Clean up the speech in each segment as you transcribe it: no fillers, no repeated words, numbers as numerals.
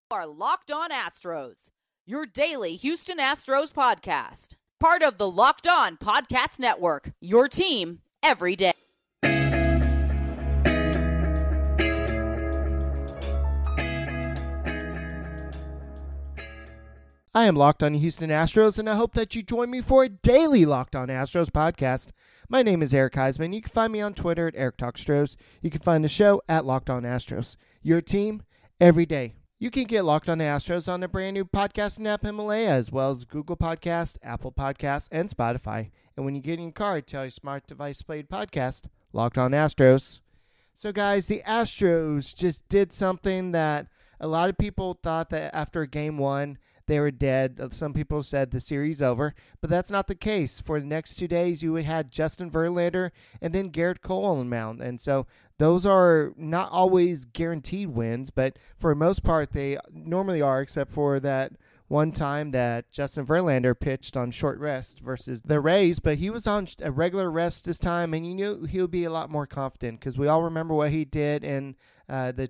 Are Locked On Astros, your daily Houston Astros podcast. Part of the Locked On Podcast Network, your team every day. I am Locked On Houston Astros, and I hope that you join me for a daily Locked On Astros podcast. My name is Eric Heisman. You can find me on Twitter at EricTalkStros. You can find the show at Locked On Astros. Your team every day. You can get Locked On Astros on the brand new podcasting app Himalaya, as well as Google Podcast, Apple Podcasts, and Spotify. And when you get in your car, tell your smart device played podcast, Locked On Astros. So guys, the Astros just did something that a lot of people thought that after game one, they were dead. Some people said the series over, but that's not the case. For the next 2 days, you had Justin Verlander and then Gerrit Cole on the mound. And so those are not always guaranteed wins, but for the most part, they normally are, except for that one time that Justin Verlander pitched on short rest versus the Rays, but he was on a regular rest this time, and you knew he would be a lot more confident because we all remember what he did in the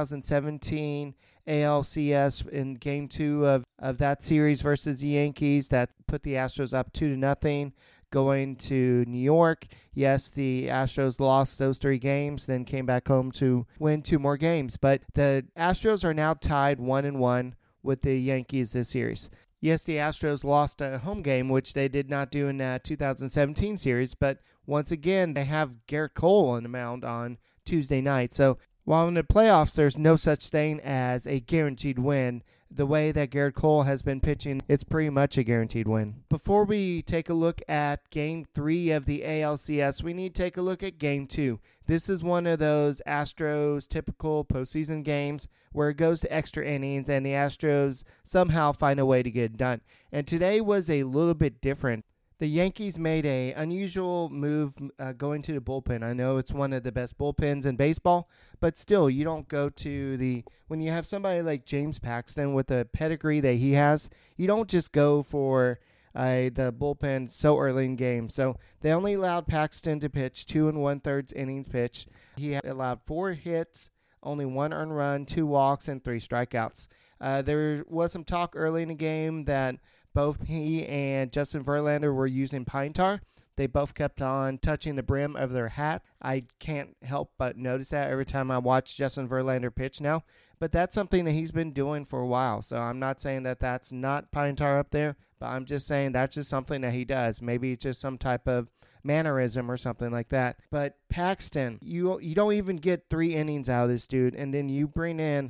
2017 ALCS in Game 2 of that series versus the Yankees that put the Astros up 2-0 going to New York. Yes, the Astros lost those 3 games, then came back home to win 2 more games. But the Astros are now tied 1-1 with the Yankees this series. Yes, the Astros lost a home game, which they did not do in that 2017 series, but once again, they have Gerrit Cole on the mound on Tuesday night. So while in the playoffs, there's no such thing as a guaranteed win, the way that Gerrit Cole has been pitching, it's pretty much a guaranteed win. Before we take a look at Game 3 of the ALCS, we need to take a look at Game 2. This is one of those Astros typical postseason games where it goes to extra innings and the Astros somehow find a way to get it done. And today was a little bit different. The Yankees made an unusual move going to the bullpen. I know it's one of the best bullpens in baseball, but still, you don't go to when you have somebody like James Paxton with the pedigree that he has, you don't just go for the bullpen so early in games. So they only allowed Paxton to pitch 2 1/3 innings pitch. He allowed 4 hits, only 1 earned run, 2 walks, and 3 strikeouts. There was some talk early in the game that both he and Justin Verlander were using pine tar. They both kept on touching the brim of their hat. I can't help but notice that every time I watch Justin Verlander pitch now. But that's something that he's been doing for a while. So I'm not saying that that's not pine tar up there, but I'm just saying that's just something that he does. Maybe it's just some type of mannerism or something like that. But Paxton, you don't even get 3 innings out of this dude, and then you bring in,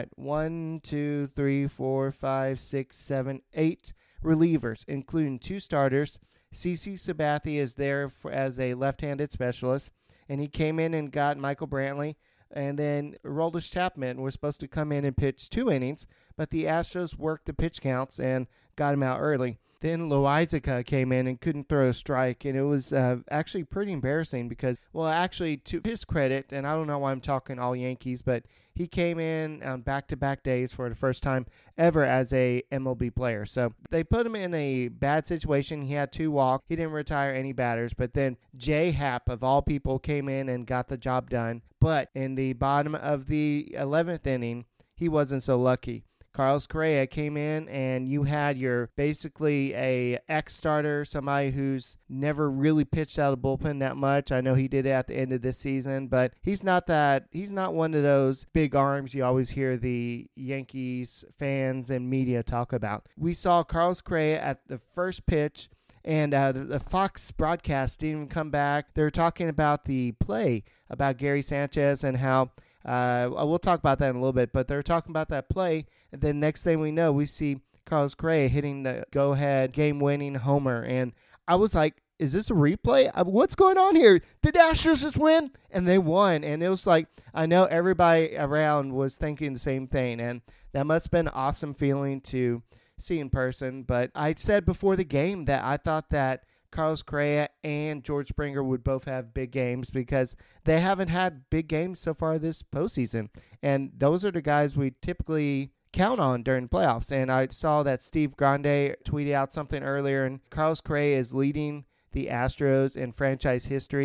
1, 2, 3, 4, 5, 6, 7, 8 relievers, including 2 starters. CC Sabathia is there as a left-handed specialist, and he came in and got Michael Brantley, and then Aroldis Chapman was supposed to come in and pitch 2 innings, but the Astros worked the pitch counts and got him out early. Then Loizica came in and couldn't throw a strike, and it was actually pretty embarrassing because, to his credit, and I don't know why I'm talking all Yankees, but he came in on back-to-back days for the first time ever as a MLB player. So they put him in a bad situation. He had 2 walks. He didn't retire any batters, but then Jay Happ, of all people, came in and got the job done. But in the bottom of the 11th inning, he wasn't so lucky. Carlos Correa came in, and you had your basically a ex-starter, somebody who's never really pitched out of the bullpen that much. I know he did it at the end of this season, but he's not one of those big arms you always hear the Yankees fans and media talk about. We saw Carlos Correa at the first pitch, and the Fox broadcast didn't even come back. They were talking about the play about Gary Sanchez and how we'll talk about that in a little bit, but they're talking about that play, and then next thing we know, we see Carlos Correa hitting the go-ahead game-winning homer, and I was like, is this a replay? What's going on here? Did the Astros just win? And they won, and it was like, I know everybody around was thinking the same thing, and that must have been an awesome feeling to see in person, but I said before the game that I thought that Carlos Correa and George Springer would both have big games because they haven't had big games so far this postseason. And those are the guys we typically count on during the playoffs. And I saw that Steve Grande tweeted out something earlier, and Carlos Correa is leading the Astros in franchise history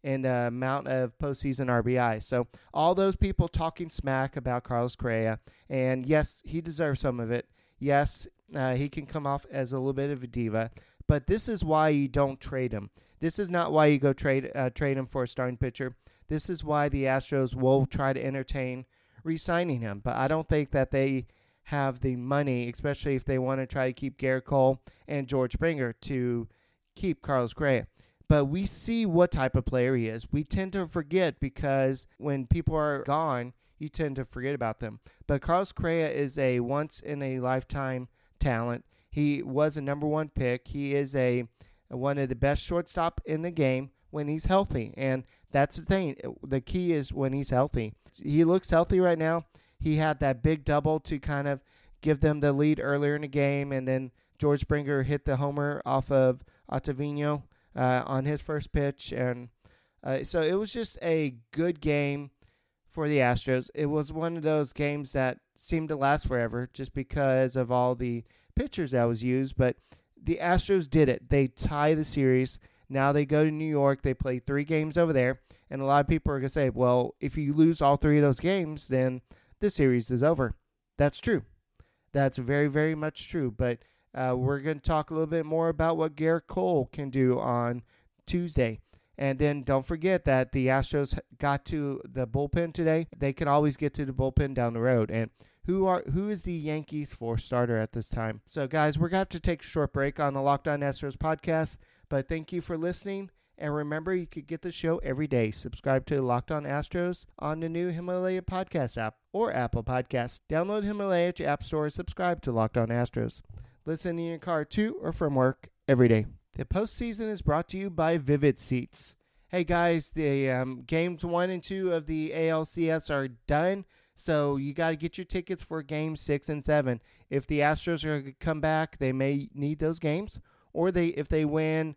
in the amount of postseason RBI. So all those people talking smack about Carlos Correa, and yes, he deserves some of it. Yes, he can come off as a little bit of a diva, but this is why you don't trade him. This is not why you go trade him for a starting pitcher. This is why the Astros will try to entertain re-signing him, but I don't think that they have the money, especially if they want to try to keep Garrett Cole and George Springer, to keep Carlos Correa. But we see what type of player he is. We tend to forget because when people are gone, you tend to forget about them. But Carlos Correa is a once-in-a-lifetime talent. He was a number one pick. He is one of the best shortstop in the game when he's healthy. And that's the thing. The key is when he's healthy. He looks healthy right now. He had that big double to kind of give them the lead earlier in the game, and then George Springer hit the homer off of Ottavino on his first pitch. And so it was just a good game for the Astros. It was one of those games that seemed to last forever just because of all the pitchers that was used, but the Astros did it. They tie the series. Now they go to New York. They play 3 games over there, and a lot of people are going to say, well, if you lose all 3 of those games, then the series is over. That's true. That's very, very much true, but we're going to talk a little bit more about what Garrett Cole can do on Tuesday. And then don't forget that the Astros got to the bullpen today. They can always get to the bullpen down the road. And who is the Yankees' 4th starter at this time? So, guys, we're going to have to take a short break on the Locked On Astros podcast. But thank you for listening. And remember, you could get the show every day. Subscribe to Locked On Astros on the new Himalaya Podcast app or Apple Podcasts. Download Himalaya at your app store. Subscribe to Locked On Astros. Listen in your car, too, or from work every day. The postseason is brought to you by Vivid Seats. Hey, guys, the games 1 and 2 of the ALCS are done, so you got to get your tickets for games 6 and 7. If the Astros are going to come back, they may need those games, or if they win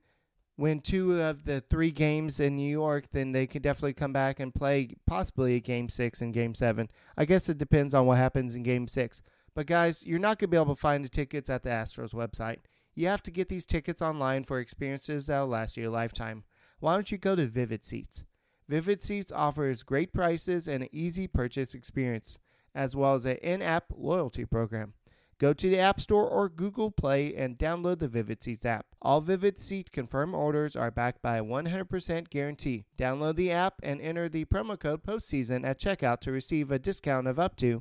2 of the 3 games in New York, then they can definitely come back and play possibly a Game 6 and Game 7. I guess it depends on what happens in Game 6. But, guys, you're not going to be able to find the tickets at the Astros website. You have to get these tickets online for experiences that will last you a lifetime. Why don't you go to Vivid Seats? Vivid Seats offers great prices and an easy purchase experience, as well as an in-app loyalty program. Go to the App Store or Google Play and download the Vivid Seats app. All Vivid Seat confirmed orders are backed by a 100% guarantee. Download the app and enter the promo code postseason at checkout to receive a discount of up to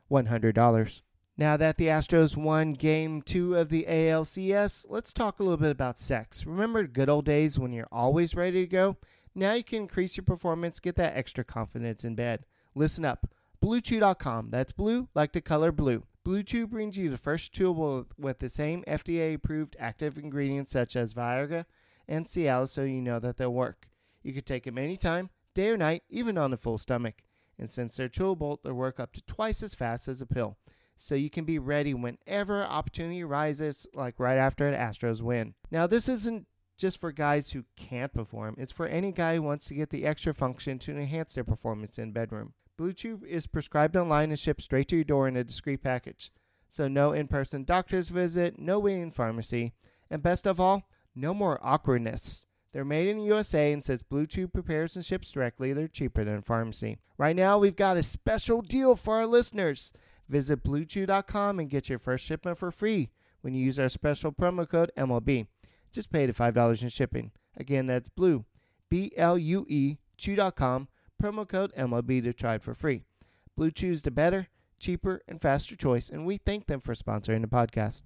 $100. Now that the Astros won Game 2 of the ALCS, let's talk a little bit about sex. Remember the good old days when you're always ready to go? Now you can increase your performance, get that extra confidence in bed. Listen up. BlueChew.com. That's blue like the color blue. Blue Chew brings you the first chewable with the same FDA-approved active ingredients such as Viagra and Cialis, so you know that they'll work. You can take them anytime, day or night, even on a full stomach. And since they're chewable, they'll work up to twice as fast as a pill. So you can be ready whenever opportunity arises, like right after an Astros win. Now, this isn't just for guys who can't perform. It's for any guy who wants to get the extra function to enhance their performance in bedroom. Blue Chew is prescribed online and shipped straight to your door in a discreet package. So no in-person doctor's visit, no waiting in pharmacy, and best of all, no more awkwardness. They're made in the USA, and since Blue Chew prepares and ships directly, they're cheaper than pharmacy. Right now, we've got a special deal for our listeners. Visit BlueChew.com and get your first shipment for free when you use our special promo code MLB. Just pay the $5 in shipping. Again, that's Blue, B-L-U-E, Chew.com, promo code MLB to try it for free. Blue Chew's the better, cheaper, and faster choice, and we thank them for sponsoring the podcast.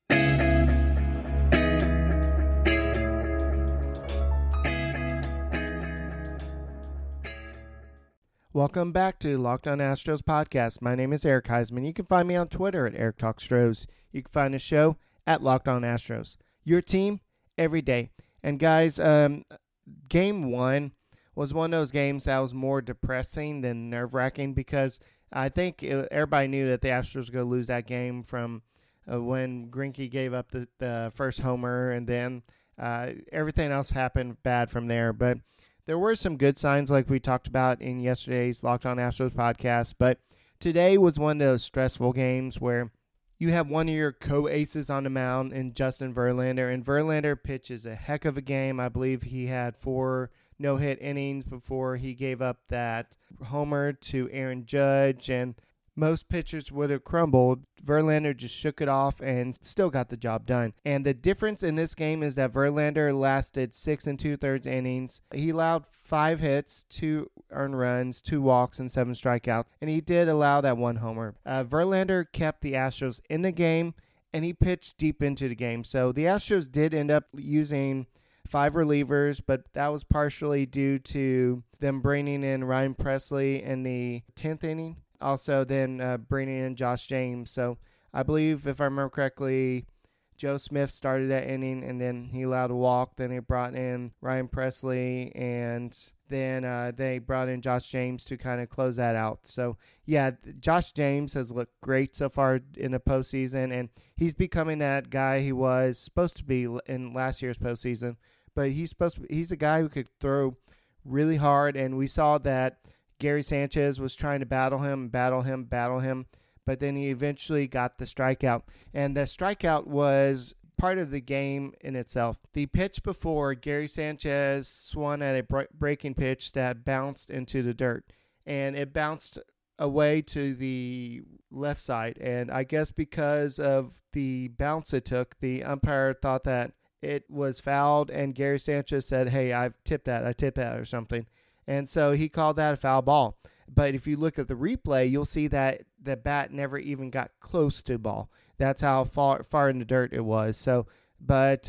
Welcome back to Locked On Astros podcast. My name is Eric Heisman. You can find me on Twitter at Eric Talk Stros. You can find the show at Locked On Astros. Your team every day. And guys, Game 1 was one of those games that was more depressing than nerve-wracking because I think everybody knew that the Astros were going to lose that game from when Greinke gave up the first homer, and then everything else happened bad from there. But there were some good signs like we talked about in yesterday's Locked On Astros podcast, but today was one of those stressful games where you have one of your co-aces on the mound in Justin Verlander, and Verlander pitches a heck of a game. I believe he had 4 no-hit innings before he gave up that homer to Aaron Judge, and most pitchers would have crumbled. Verlander just shook it off and still got the job done. And the difference in this game is that Verlander lasted 6 2/3 innings. He allowed 5 hits, 2 earned runs, 2 walks, and 7 strikeouts. And he did allow that 1 homer. Verlander kept the Astros in the game, and he pitched deep into the game. So the Astros did end up using 5 relievers, but that was partially due to them bringing in Ryan Presley in the 10th inning. Also, then bringing in Josh James. So I believe, if I remember correctly, Joe Smith started that inning, and then he allowed a walk. Then they brought in Ryan Presley, and then they brought in Josh James to kind of close that out. So, yeah, Josh James has looked great so far in the postseason, and he's becoming that guy he was supposed to be in last year's postseason. But he's a guy who could throw really hard, and we saw that Gary Sanchez was trying to battle him, but then he eventually got the strikeout. And the strikeout was part of the game in itself. The pitch before, Gary Sanchez swung at a breaking pitch that bounced into the dirt, and it bounced away to the left side. And I guess because of the bounce it took, the umpire thought that it was fouled, and Gary Sanchez said, "Hey, I tipped that," or something. And so he called that a foul ball. But if you look at the replay, you'll see that the bat never even got close to the ball. That's how far in the dirt it was. So, but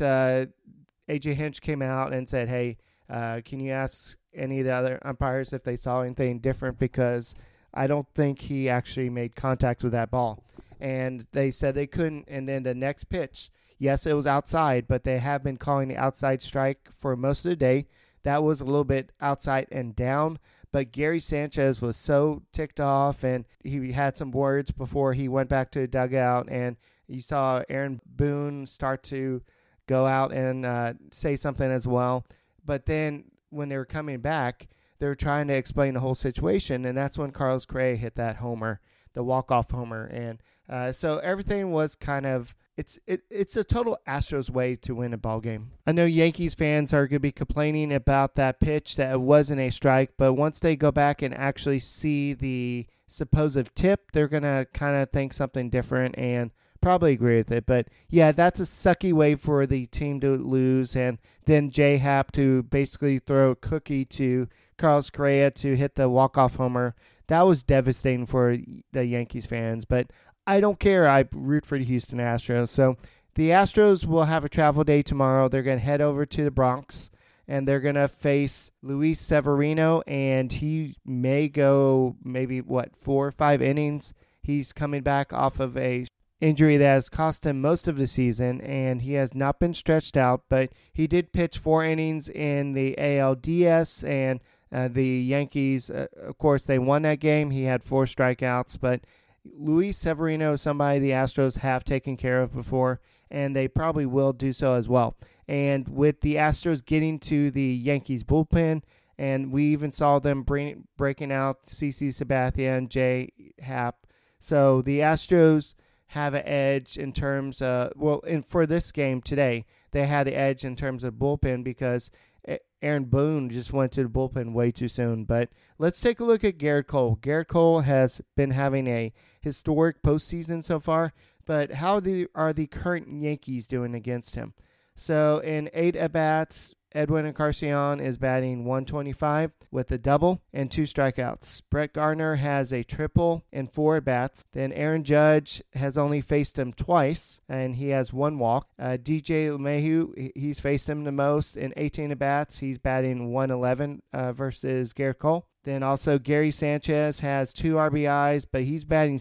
A.J. Hinch came out and said, "Hey, can you ask any of the other umpires if they saw anything different? Because I don't think he actually made contact with that ball." And they said they couldn't. And then the next pitch, yes, it was outside, but they have been calling the outside strike for most of the day. That was a little bit outside and down, but Gary Sanchez was so ticked off, and he had some words before he went back to the dugout, and you saw Aaron Boone start to go out and say something as well. But then when they were coming back, they were trying to explain the whole situation, and that's when Carlos Correa hit that homer, the walk-off homer. And so everything was kind of It's a total Astros way to win a ball game. I know Yankees fans are going to be complaining about that pitch, that it wasn't a strike, but once they go back and actually see the supposed tip, they're going to kind of think something different and probably agree with it. But yeah, that's a sucky way for the team to lose, and then J-Hap to basically throw a cookie to Carlos Correa to hit the walk-off homer. That was devastating for the Yankees fans, but I don't care. I root for the Houston Astros. So the Astros will have a travel day tomorrow. They're going to head over to the Bronx, and they're going to face Luis Severino, and he may go maybe, 4 or 5 innings. He's coming back off of a injury that has cost him most of the season, and he has not been stretched out, but he did pitch 4 innings in the ALDS, and the Yankees, of course, they won that game. He had 4 strikeouts, but Luis Severino is somebody the Astros have taken care of before, and they probably will do so as well. And with the Astros getting to the Yankees bullpen, and we even saw them breaking out CC Sabathia and J-Hap. So the Astros have an edge in terms of, for this game today, they had the edge in terms of bullpen because Aaron Boone just went to the bullpen way too soon. But let's take a look at Garrett Cole. Garrett Cole has been having a historic postseason so far, but how are the current Yankees doing against him? So in 8 at-bats, Edwin Encarnacion is batting .125 with a double and 2 strikeouts. Brett Gardner has a triple and 4 at-bats. Then Aaron Judge has only faced him twice, and he has 1 walk. DJ LeMahieu, he's faced him the most in 18 at-bats. He's batting .111 versus Garrett Cole. Then also Gary Sanchez has 2 RBIs, but he's batting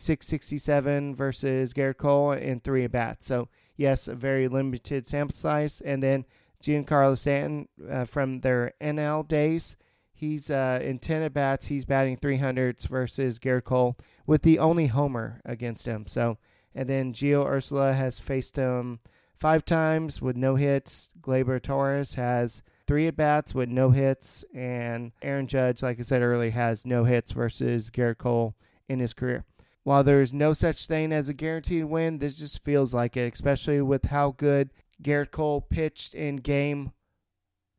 .667 versus Garrett Cole in 3 at-bats. So, yes, a very limited sample size. And then Giancarlo Stanton from their NL days, he's in 10 at-bats. He's batting .300 versus Garrett Cole with the only homer against him. So, and then Gio Urshela has faced him 5 times with no hits. Gleyber Torres has 3 at-bats with no hits, and Aaron Judge, like I said earlier, has no hits versus Garrett Cole in his career. While there's no such thing as a guaranteed win, this just feels like it, especially with how good Garrett Cole pitched in Game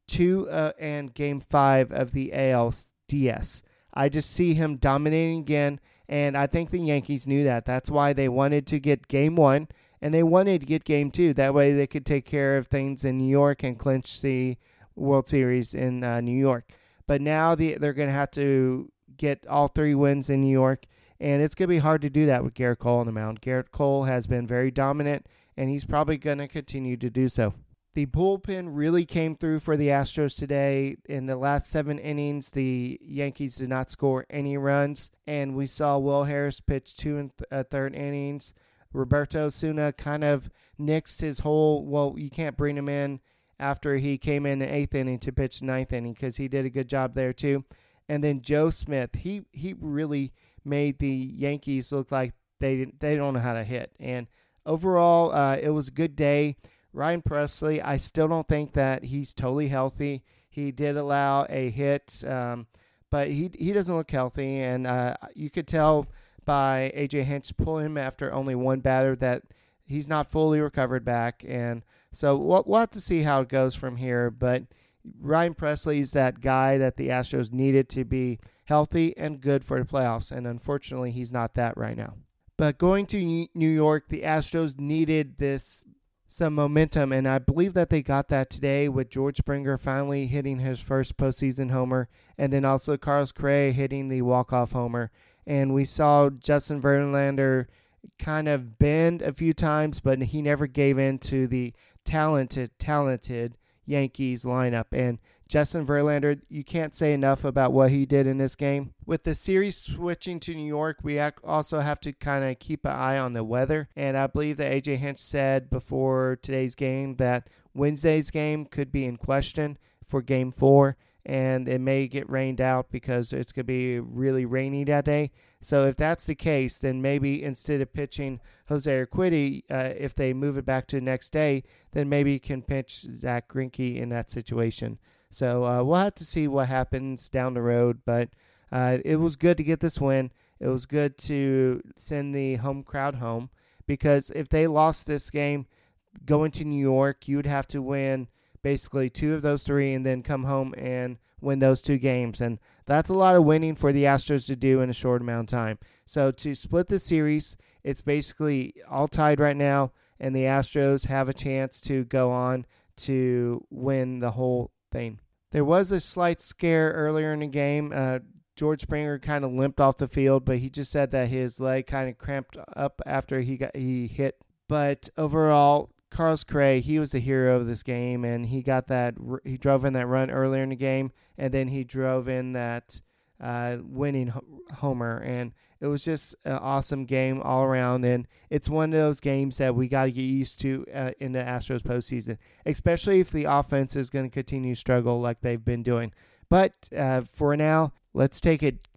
2 and Game 5 of the ALDS. I just see him dominating again, and I think the Yankees knew that. That's why they wanted to get Game 1, and they wanted to get Game 2. That way they could take care of things in New York and clinch the World Series in New York. But now they're going to have to get all 3 wins in New York, and it's going to be hard to do that with Gerrit Cole on the mound. Gerrit Cole has been very dominant, and he's probably going to continue to do so. The bullpen really came through for the Astros today. In the last 7 innings, the Yankees did not score any runs, and we saw Will Harris pitch 2 1/3 innings. Roberto Osuna kind of nixed his whole, you can't bring him in after he came in the 8th inning to pitch the 9th inning, because he did a good job there too. And then Joe Smith, he really made the Yankees look like they don't know how to hit. And overall, it was a good day. Ryan Pressly, I still don't think that he's totally healthy. He did allow a hit, but he doesn't look healthy. And you could tell by A.J. Hinch pulling him after only 1 batter that he's not fully recovered back. And so we'll have to see how it goes from here. But Ryan Pressly is that guy that the Astros needed to be healthy and good for the playoffs. And unfortunately, he's not that right now. But going to New York, the Astros needed some momentum, and I believe that they got that today with George Springer finally hitting his first postseason homer, and then also Carlos Correa hitting the walk-off homer. And we saw Justin Verlander kind of bend a few times, but he never gave in to the talented Yankees lineup. And Justin Verlander, you can't say enough about what he did in this game. With the series switching to New York, we also have to kind of keep an eye on the weather. And I believe that A.J. Hinch said before today's game that Wednesday's game could be in question for Game 4. And it may get rained out because it's going to be really rainy that day. So if that's the case, then maybe instead of pitching Jose Urquidy, if they move it back to the next day, then maybe you can pitch Zach Greinke in that situation. So we'll have to see what happens down the road. But it was good to get this win. It was good to send the home crowd home, because if they lost this game going to New York, you would have to win basically 2 of those 3 and then come home and win those 2 games. And that's a lot of winning for the Astros to do in a short amount of time. So to split the series, it's basically all tied right now, and the Astros have a chance to go on to win the whole thing. There was a slight scare earlier in the game. George Springer kind of limped off the field, but he just said that his leg kind of cramped up after he hit. But overall, Carlos Correa, he was the hero of this game, and he drove in that run earlier in the game, and then he drove in that winning homer, and it was just an awesome game all around. And it's one of those games that we got to get used to in the Astros postseason, especially if the offense is going to continue to struggle like they've been doing. But for now, let's take it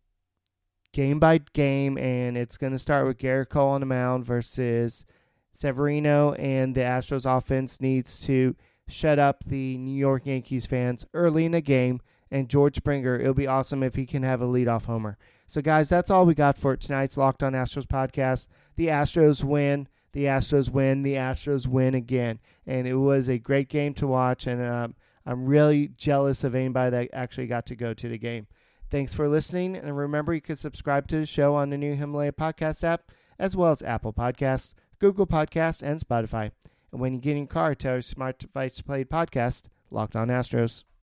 game by game, and it's going to start with Gerrit Cole on the mound versus Severino, and the Astros offense needs to shut up the New York Yankees fans early in the game. And George Springer, it'll be awesome if he can have a leadoff homer. So, guys, that's all we got for tonight's Locked On Astros podcast. The Astros win. The Astros win. The Astros win again. And it was a great game to watch, and I'm really jealous of anybody that actually got to go to the game. Thanks for listening, and remember, you can subscribe to the show on the new Himalaya podcast app, as well as Apple Podcasts, Google Podcasts, and Spotify. And when you get in your car, tell your smart device to play podcast, Locked On Astros.